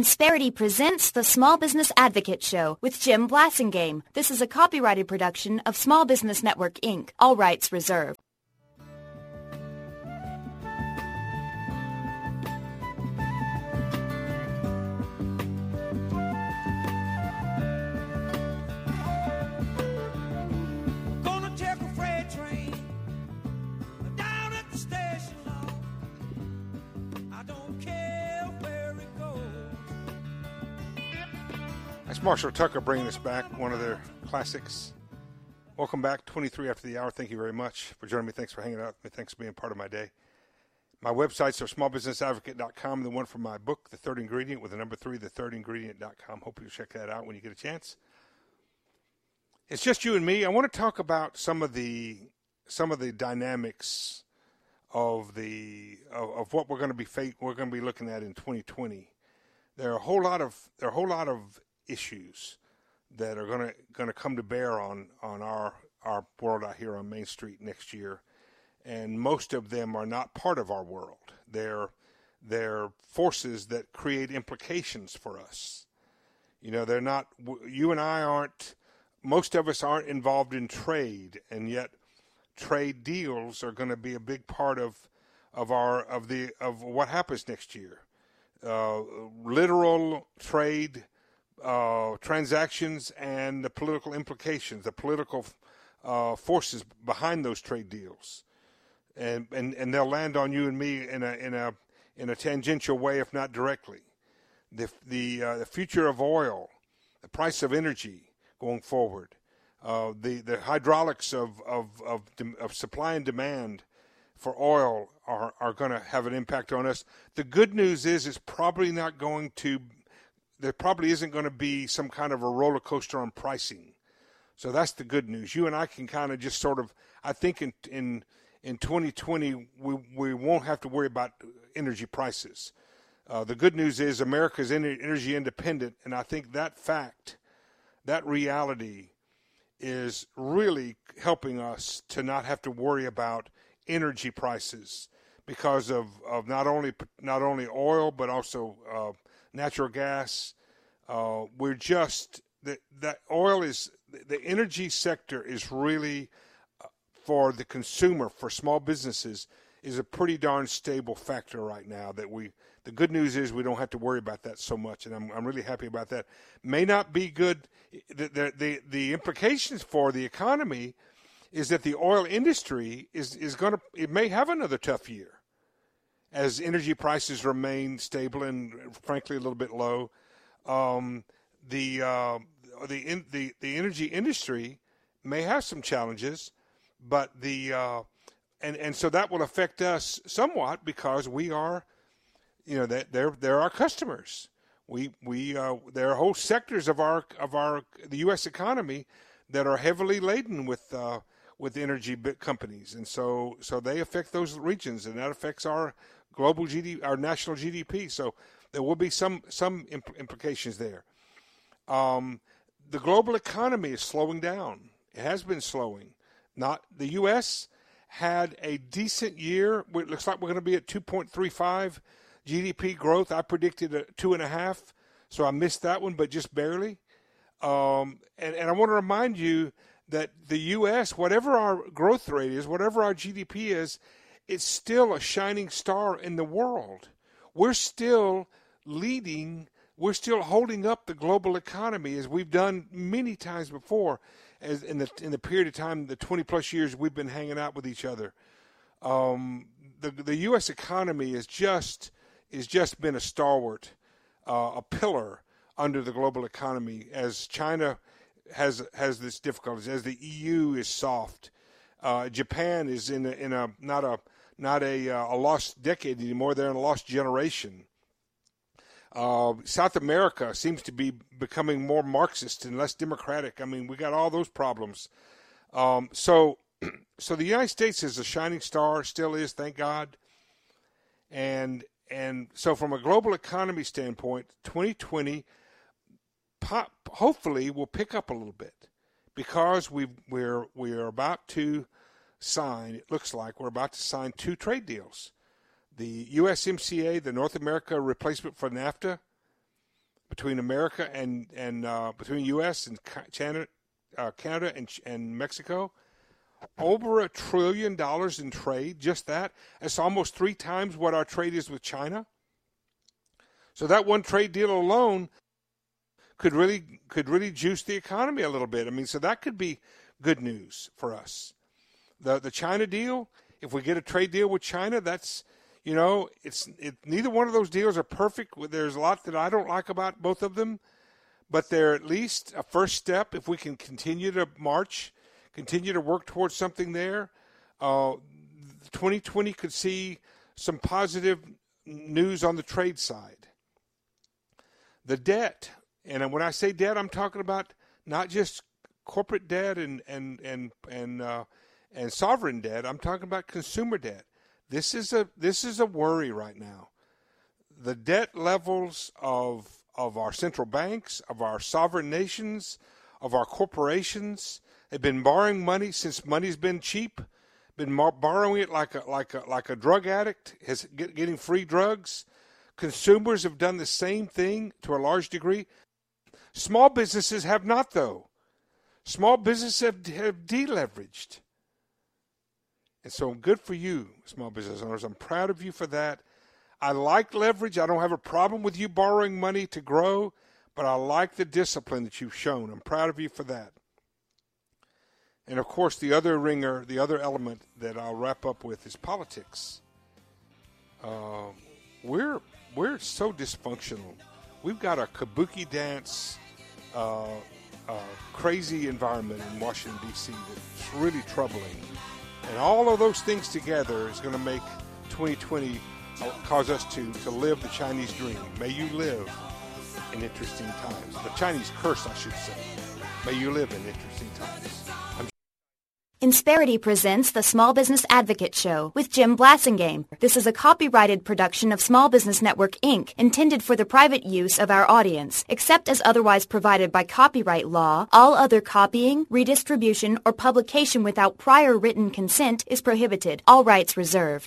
Insperity presents the Small Business Advocate Show with Jim Blasingame. This is a copyrighted production of Small Business Network, Inc., all rights reserved. Gonna take a freight train down at the station, Lord. I don't care where it goes. That's Marshall Tucker bringing us back, one of their classics. Welcome back, 23 after the hour. Thank you very much for joining me. Thanks for hanging out with me. Thanks for being part of my day. My websites are smallbusinessadvocate.com, the one for my book, The Third Ingredient, with the number 3, thethirdingredient.com. Hope you'll check that out when you get a chance. It's just you and me. I want to talk about some of the dynamics of what we're going to be looking at in 2020. There are a whole lot of issues that are going to come to bear on our world out here on Main Street next year, and most of them are not part of our world. They're forces that create implications for us. You know, they're not. You and I aren't. Most of us aren't involved in trade, and yet trade deals are going to be a big part of what happens next year. Literal trade transactions and the political implications, the political forces behind those trade deals, and they'll land on you and me in a tangential way, if not directly. The future of oil, the price of energy going forward, the hydraulics of supply and demand for oil are going to have an impact on us. The good news is it's probably not going to. There probably isn't going to be some kind of a roller coaster on pricing. So that's the good news. You and I can kind of just sort of, I think in 2020, we won't have to worry about energy prices. The good news is America is energy independent, and I think that fact, that reality is really helping us to not have to worry about energy prices because of not only oil, but also natural gas. We're just that oil is the energy sector is really for the consumer, for small businesses, is a pretty darn stable factor right now. The good news is we don't have to worry about that so much, and I'm really happy about that. May not be good. The implications for the economy is that the oil industry it may have another tough year as energy prices remain stable and frankly a little bit low. The energy industry may have some challenges, but and so that will affect us somewhat because we are, you know, they're our customers. There are whole sectors of the U.S. economy that are heavily laden with energy companies, and so they affect those regions, and that affects our global GDP, our national GDP. So there will be some implications there. The global economy is slowing down. It has been slowing. Not the U.S. had a decent year. It looks like we're going to be at 2.35 GDP growth. I predicted a 2.5, so I missed that one, but just barely. And I want to remind you that the U.S., whatever our growth rate is, whatever our GDP is, it's still a shining star in the world. We're still leading. We're still holding up the global economy as we've done many times before, as in the period of time, the 20-plus years we've been hanging out with each other. The U.S. economy is just been a stalwart, a pillar under the global economy as China has this difficulties, as the EU is soft. Japan is in a not a lost decade anymore. They're in a lost generation. South America seems to be becoming more Marxist and less democratic. I mean, we got all those problems. So the United States is a shining star, still is, thank God. And so from a global economy standpoint, 2020 hopefully will pick up a little bit because we're about to sign. It looks like we're about to sign 2 trade deals. The USMCA, the North America replacement for NAFTA, between America and between U.S. and Canada and Mexico. Over $1 trillion in trade, just that. It's almost 3 times what our trade is with China. So that one trade deal alone could really juice the economy a little bit. I mean, so that could be good news for us. The China deal, if we get a trade deal with China, that's, neither one of those deals are perfect. There's a lot that I don't like about both of them, but they're at least a first step if we can continue to march, continue to work towards something there. 2020 could see some positive news on the trade side. The debt, and when I say debt, I'm talking about not just corporate debt and sovereign debt. I'm talking about consumer debt. This is a worry right now. The debt levels of our central banks, of our sovereign nations, of our corporations. They've been borrowing money since money's been cheap. Been borrowing it like a drug addict, getting free drugs. Consumers have done the same thing to a large degree. Small businesses have not, though. Small businesses have deleveraged. And so good for you, small business owners. I'm proud of you for that. I like leverage. I don't have a problem with you borrowing money to grow, but I like the discipline that you've shown. I'm proud of you for that. And, of course, the other ringer, the other element that I'll wrap up with is politics. We're so dysfunctional. We've got a kabuki dance, crazy environment in Washington, D.C. that's really troubling. And all of those things together is going to make 2020 cause us to live the Chinese dream. May you live in interesting times. The Chinese curse, I should say. May you live in interesting times. Insperity presents the Small Business Advocate Show with Jim Blasingame. This is a copyrighted production of Small Business Network, Inc., intended for the private use of our audience. Except as otherwise provided by copyright law, all other copying, redistribution, or publication without prior written consent is prohibited. All rights reserved.